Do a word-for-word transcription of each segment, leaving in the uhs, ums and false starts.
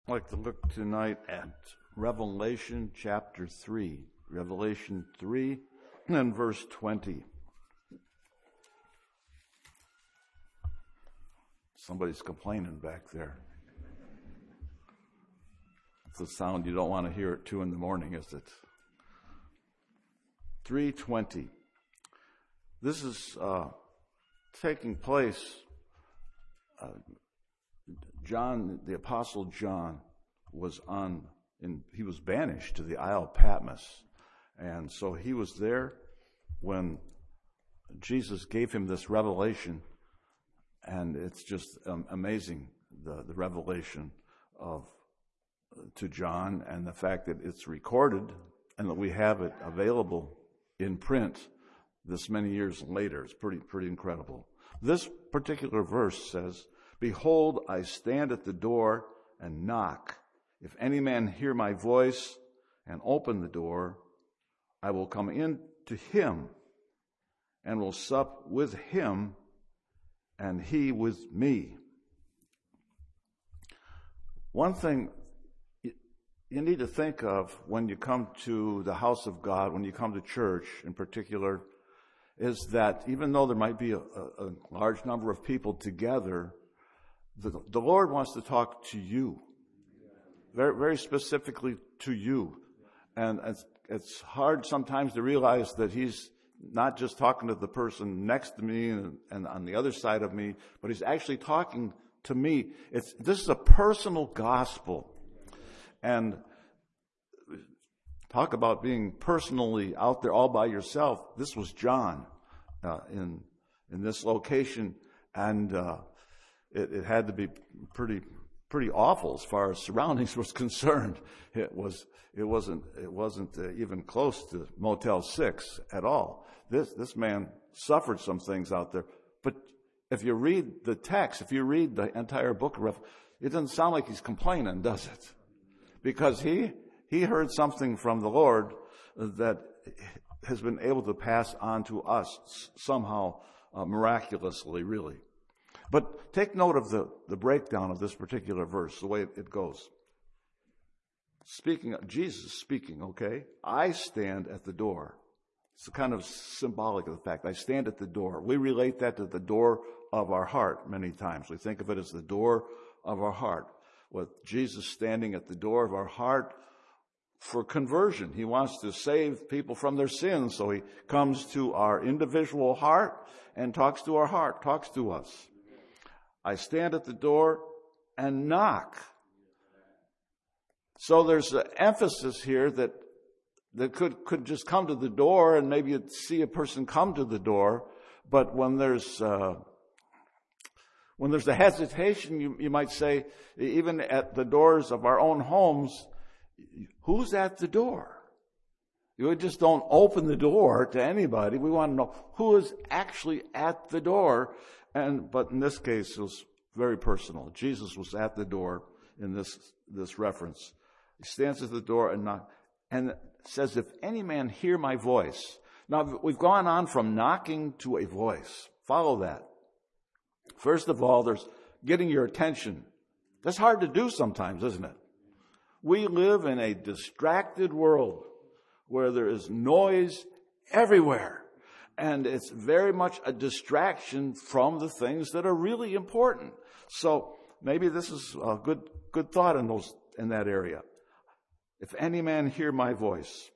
I'd like to look tonight at Revelation chapter three. Revelation three and verse twenty. Somebody's complaining back there. It's a sound you don't want to hear at two in the morning, is it? three twenty. This is uh, taking place. Uh, John, the Apostle John, was on, in, he was banished to the Isle of Patmos. And so he was there when Jesus gave him this revelation. And it's just um, amazing, the, the revelation of uh, to John, and the fact that it's recorded and that we have it available in print this many years later. It's pretty, pretty incredible. This particular verse says, "Behold, I stand at the door and knock. If any man hear my voice and open the door, I will come in to him and will sup with him and he with me." One thing you need to think of when you come to the house of God, when you come to church in particular, is that even though there might be a, a, a large number of people together, the, the Lord wants to talk to you, very, very specifically to you. And it's, it's hard sometimes to realize that He's not just talking to the person next to me and, and on the other side of me, but He's actually talking to me. It's, this is a personal gospel. And talk about being personally out there all by yourself. This was John uh, in in this location, and uh, it, it had to be pretty pretty awful as far as surroundings was concerned. It was it wasn't it wasn't uh, even close to Motel Six at all. This this man suffered some things out there. But if you read the text, if you read the entire book of Revelation, it doesn't sound like he's complaining, does it? Because he he heard something from the Lord that has been able to pass on to us somehow, uh, miraculously, really. But take note of the, the breakdown of this particular verse, the way it, it goes. Speaking, of, Jesus speaking, okay? I stand at the door. It's kind of symbolic of the fact I stand at the door. We relate that to the door of our heart many times. We think of it as the door of our heart. With Jesus standing at the door of our heart for conversion. He wants to save people from their sins, so He comes to our individual heart and talks to our heart, talks to us. I stand at the door and knock. So there's an emphasis here that that could, could just come to the door, and maybe you'd see a person come to the door, but when there's uh, When there's a hesitation, you, you might say, even at the doors of our own homes, who's at the door? You just don't open the door to anybody. We want to know who is actually at the door. And but in this case, it was very personal. Jesus was at the door in this this reference. He stands at the door and knock, and says, "If any man hear my voice." Now we've gone on from knocking to a voice. Follow that. First of all, there's getting your attention. That's hard to do sometimes, isn't it? We live in a distracted world where there is noise everywhere. And it's very much a distraction from the things that are really important. So maybe this is a good good thought in those in that area. If any man hear my voice,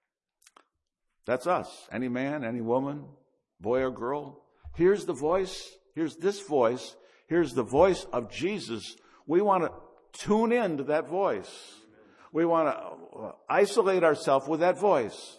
that's us. Any man, any woman, boy or girl, hears the voice. Here's this voice. Here's the voice of Jesus. We want to tune in to that voice. We want to isolate ourselves with that voice.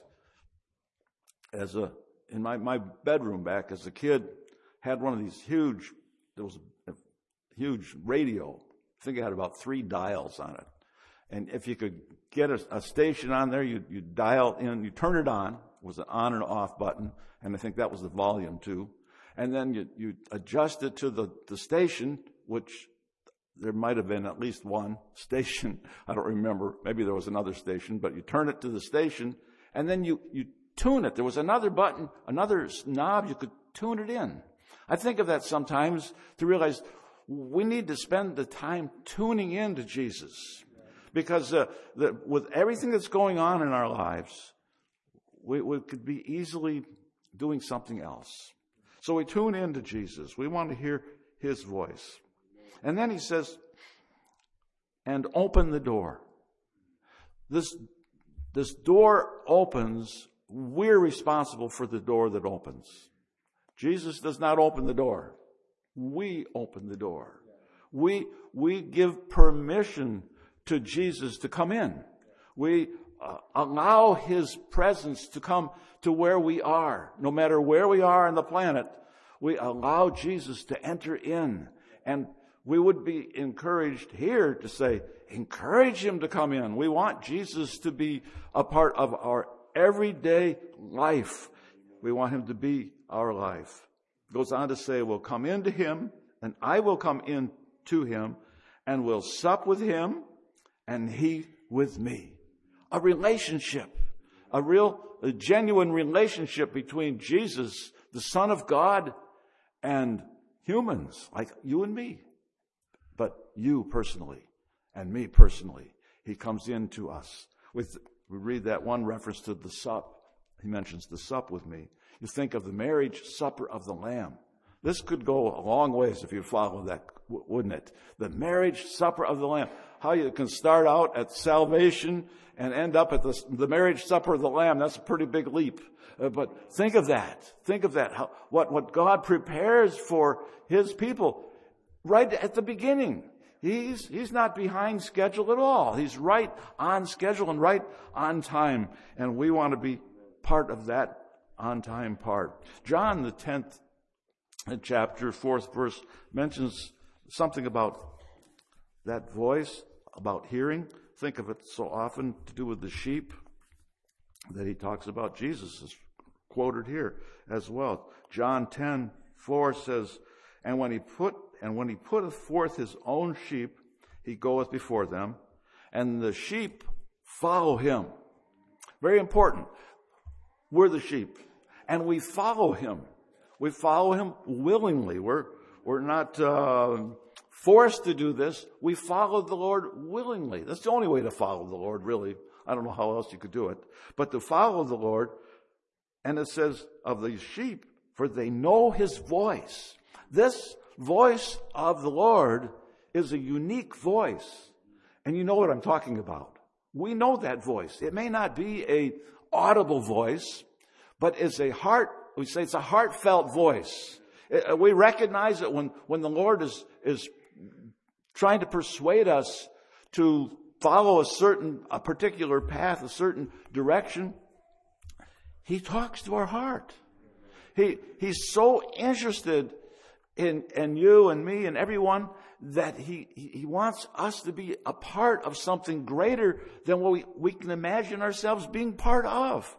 As a in my, my bedroom back as a kid, had one of these huge, there was a huge radio. I think it had about three dials on it. And if you could get a, a station on there, you you dial in, you turn it on. It was an on and off button. And I think that was the volume too. And then you, you adjust it to the, the station, which there might have been at least one station. I don't remember. Maybe there was another station, but you turn it to the station, and then you, you tune it. There was another button, another knob, you could tune it in. I think of that sometimes to realize we need to spend the time tuning in to Jesus. Because uh, the, with everything that's going on in our lives, we, we could be easily doing something else. So we tune in to Jesus. We want to hear his voice. And then he says, and open the door. This, this door opens. We're responsible for the door that opens. Jesus does not open the door. We open the door. We, we give permission to Jesus to come in. We uh, allow his presence to come to where we are. No matter where we are on the planet, we allow Jesus to enter in. And we would be encouraged here to say, encourage him to come in. We want Jesus to be a part of our everyday life. We want him to be our life. It goes on to say, we'll come into him, and I will come in to him, and we'll sup with him, and he with me. A relationship, a real, a genuine relationship between Jesus, the Son of God, and humans like you and me. But you personally and me personally, he comes into us. With, we read that one reference to the sup. He mentions the sup with me. You think of the marriage supper of the Lamb. This could go a long ways if you follow that, wouldn't it? The marriage supper of the Lamb. How you can start out at salvation and end up at the, the marriage supper of the Lamb. That's a pretty big leap. Uh, but think of that. Think of that. How, what, what God prepares for his people right at the beginning. He's, he's not behind schedule at all. He's right on schedule and right on time. And we want to be part of that on time part. John, the tenth chapter, fourth verse, mentions something about that voice, about hearing. Think of it so often to do with the sheep that he talks about. Jesus is quoted here as well. John ten four says, and when he put and when he putteth forth his own sheep, he goeth before them, and the sheep follow him. Very important. We're the sheep, and we follow him. We follow him willingly. We're we're not uh, forced to do this. We follow the Lord willingly. That's the only way to follow the Lord, really. I don't know how else you could do it. But to follow the Lord, and it says of the sheep, for they know his voice. This voice of the Lord is a unique voice. And you know what I'm talking about. We know that voice. It may not be a audible voice, but it's a heart, we say it's a heartfelt voice. It, we recognize it when, when the Lord is, is trying to persuade us to follow a certain, a particular path, a certain direction. He talks to our heart. He, he's so interested in, in you and me and everyone that he, he wants us to be a part of something greater than what we, we can imagine ourselves being part of.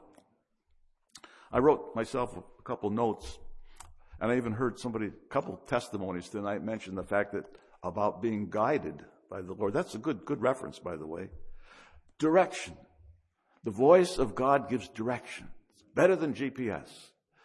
I wrote myself a couple notes, and I even heard somebody, a couple testimonies tonight mention the fact that about being guided by the Lord. That's a good, good reference, by the way. Direction. The voice of God gives direction. It's better than G P S.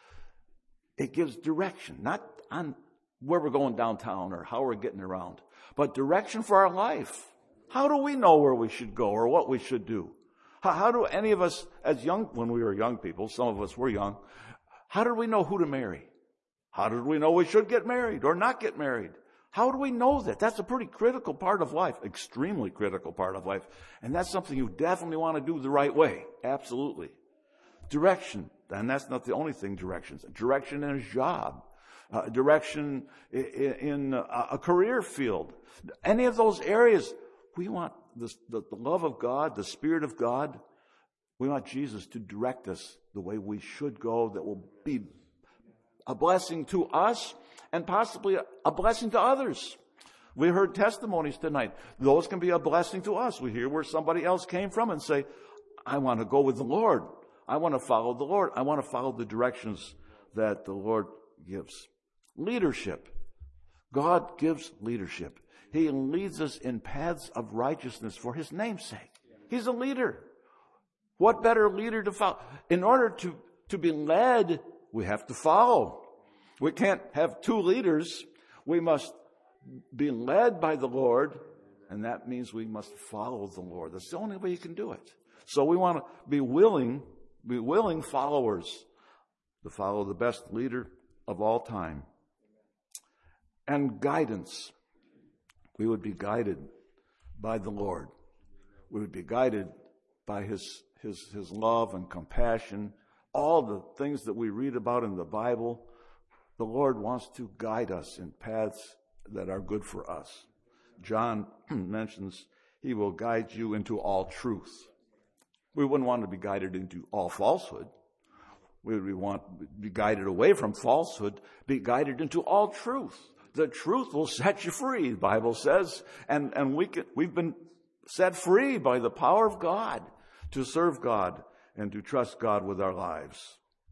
It gives direction, not on where we're going downtown or how we're getting around, but direction for our life. How do we know where we should go or what we should do? How, how do any of us, as young, when we were young people, some of us were young, how did we know who to marry? How did we know we should get married or not get married? How do we know that? That's a pretty critical part of life, extremely critical part of life. And that's something you definitely want to do the right way. Absolutely. Direction. And that's not the only thing, directions. Direction in a job. Uh, direction in, in a, a career field. Any of those areas, we want this, the, the love of God, the Spirit of God. We want Jesus to direct us the way we should go, that will be a blessing to us and possibly a, a blessing to others. We heard testimonies tonight. Those can be a blessing to us. We hear where somebody else came from and say, I want to go with the Lord. I want to follow the Lord. I want to follow the directions that the Lord gives. Leadership. God gives leadership. He leads us in paths of righteousness for his name's sake. He's a leader. What better leader to follow? In order to, to be led, we have to follow. We can't have two leaders. We must be led by the Lord And that means we must follow the Lord. That's the only way you can do it. So we want to be willing, be willing followers to follow the best leader of all time. And guidance. We would be guided by the Lord. We would be guided by his, his, his love and compassion. All the things that we read about in the Bible, the Lord wants to guide us in paths that are good for us. John mentions he will guide you into all truth. We wouldn't want to be guided into all falsehood. We would want to be guided away from falsehood, be guided into all truth. The truth will set you free, the Bible says. And, and we can, we've been set free by the power of God to serve God and to trust God with our lives.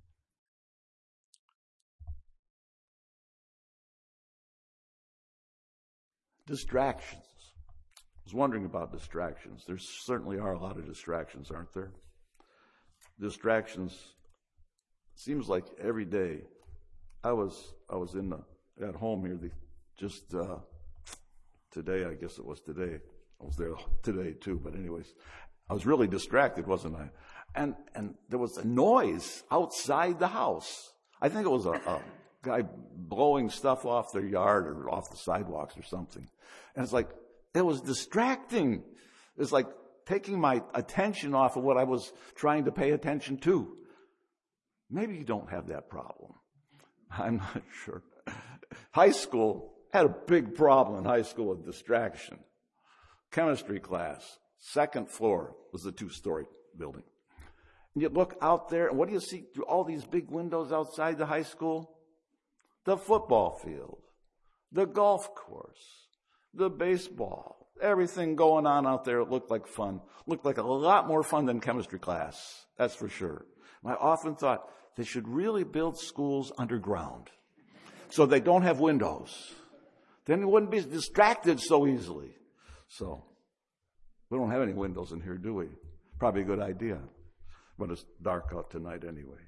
Distractions. I was wondering about distractions. There certainly are a lot of distractions, aren't there? Distractions. Seems like every day. I was I was in the at home here the, just uh, today. I guess it was today. I was there today too. But anyways, I was really distracted, wasn't I? And and there was a noise outside the house. I think it was a, a guy blowing stuff off their yard or off the sidewalks or something. And it's like, it was distracting. It's like taking my attention off of what I was trying to pay attention to. Maybe you don't have that problem. I'm not sure. High school had a big problem in high school with distraction. Chemistry class, second floor was a two-story building. And you look out there, and what do you see through all these big windows outside the high school? The football field, the golf course, the baseball, everything going on out there. It looked like fun. Looked like a lot more fun than chemistry class, that's for sure. And I often thought they should really build schools underground so they don't have windows. Then you wouldn't be distracted so easily. So we don't have any windows in here, do we? Probably a good idea. But it's dark out tonight anyway.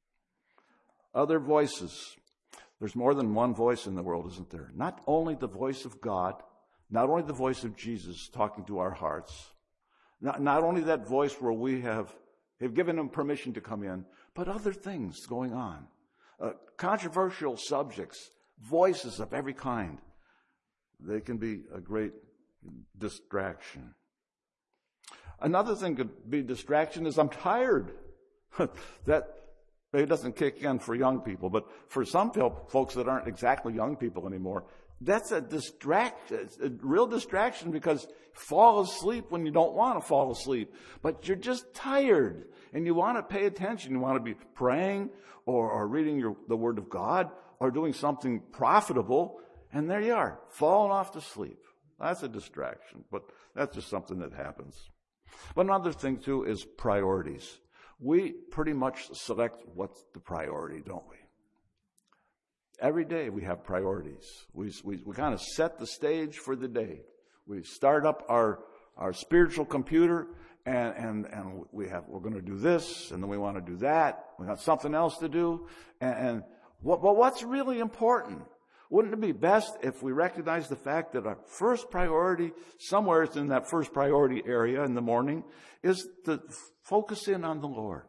Other voices. There's more than one voice in the world, isn't there? Not only the voice of God, not only the voice of Jesus talking to our hearts, not, not only that voice where we have, have given him permission to come in, but other things going on. Uh, controversial subjects, voices of every kind. They can be a great distraction. Another thing could be distraction is I'm tired. That it doesn't kick in for young people, but for some folks that aren't exactly young people anymore, that's a distraction, a real distraction, because you fall asleep when you don't want to fall asleep, but you're just tired and you want to pay attention. You want to be praying or, or reading your, the Word of God or doing something profitable, and there you are, falling off to sleep. That's a distraction, but that's just something that happens. But another thing too is priorities. We pretty much select what's the priority, don't we? Every day we have priorities. We, we, we kind of set the stage for the day. We start up our, our spiritual computer and, and, and we have, we're going to do this, and then we want to do that. We got something else to do. And, and what, but what's really important? Wouldn't it be best if we recognize the fact that our first priority, somewhere in that first priority area in the morning, is to focus in on the Lord?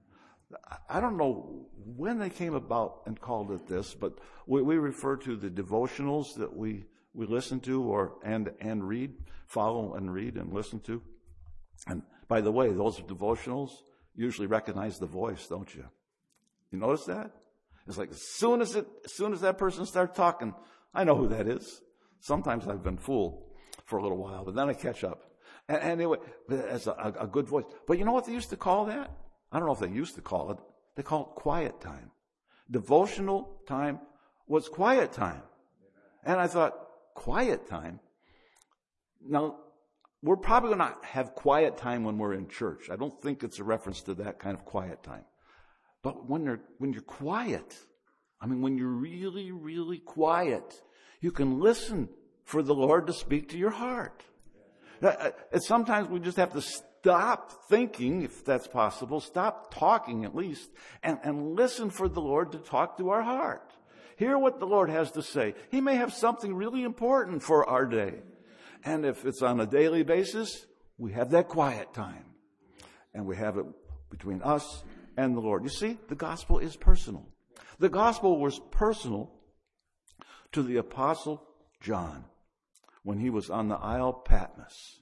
I don't know when they came about and called it this, but we, we refer to the devotionals that we, we listen to or and and read, follow and read and listen to. And by the way, those devotionals usually recognize the voice, don't you? You notice that? It's like as soon as it, as soon as that person starts talking, I know who that is. Sometimes I've been fooled for a little while, but then I catch up. And anyway, it's a, a good voice. But you know what they used to call that? I don't know if they used to call it. They call it quiet time. Devotional time was quiet time. And I thought, quiet time? Now, we're probably going to have quiet time when we're in church. I don't think it's a reference to that kind of quiet time. But when you're, when you're quiet, I mean, when you're really, really quiet, you can listen for the Lord to speak to your heart. And sometimes we just have to stop thinking, if that's possible, stop talking at least, and, and listen for the Lord to talk to our heart. Hear what the Lord has to say. He may have something really important for our day. And if it's on a daily basis, we have that quiet time. And we have it between us and the Lord. You see, the gospel is personal. The gospel was personal to the Apostle John when he was on the Isle of Patmos.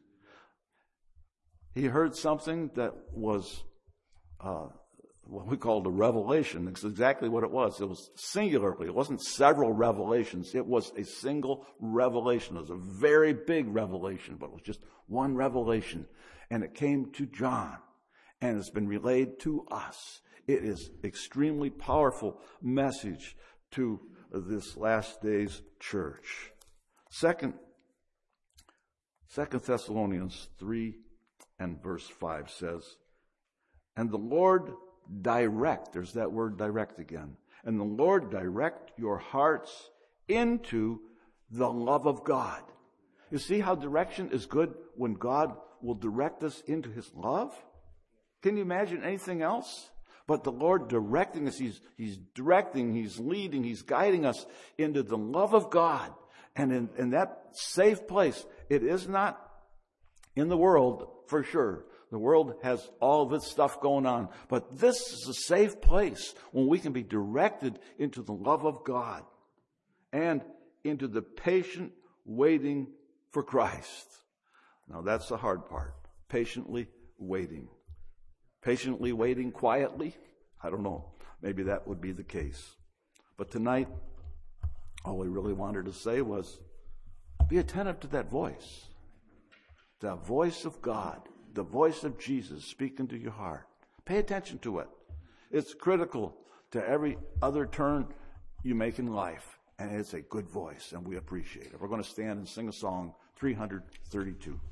He heard something that was uh, what we called a revelation. It's exactly what it was. It was singularly. It wasn't several revelations. It was a single revelation. It was a very big revelation, but it was just one revelation. And it came to John, and it's been relayed to us. It is extremely powerful message to this last days church. Second, Second Thessalonians three and verse five says, and the Lord direct, there's that word direct again, and the Lord direct your hearts into the love of God. You see how direction is good when God will direct us into his love? Can you imagine anything else? But the Lord directing us, he's, he's directing, he's leading, he's guiding us into the love of God. And in, in that safe place, it is not in the world for sure. The world has all of its stuff going on. But this is a safe place when we can be directed into the love of God and into the patient waiting for Christ. Now that's the hard part. Patiently waiting. Patiently waiting quietly? I don't know. Maybe that would be the case. But tonight, all we really wanted to say was, be attentive to that voice. The voice of God. The voice of Jesus speaking to your heart. Pay attention to it. It's critical to every other turn you make in life. And it's a good voice, and we appreciate it. We're going to stand and sing a song, three thirty-two.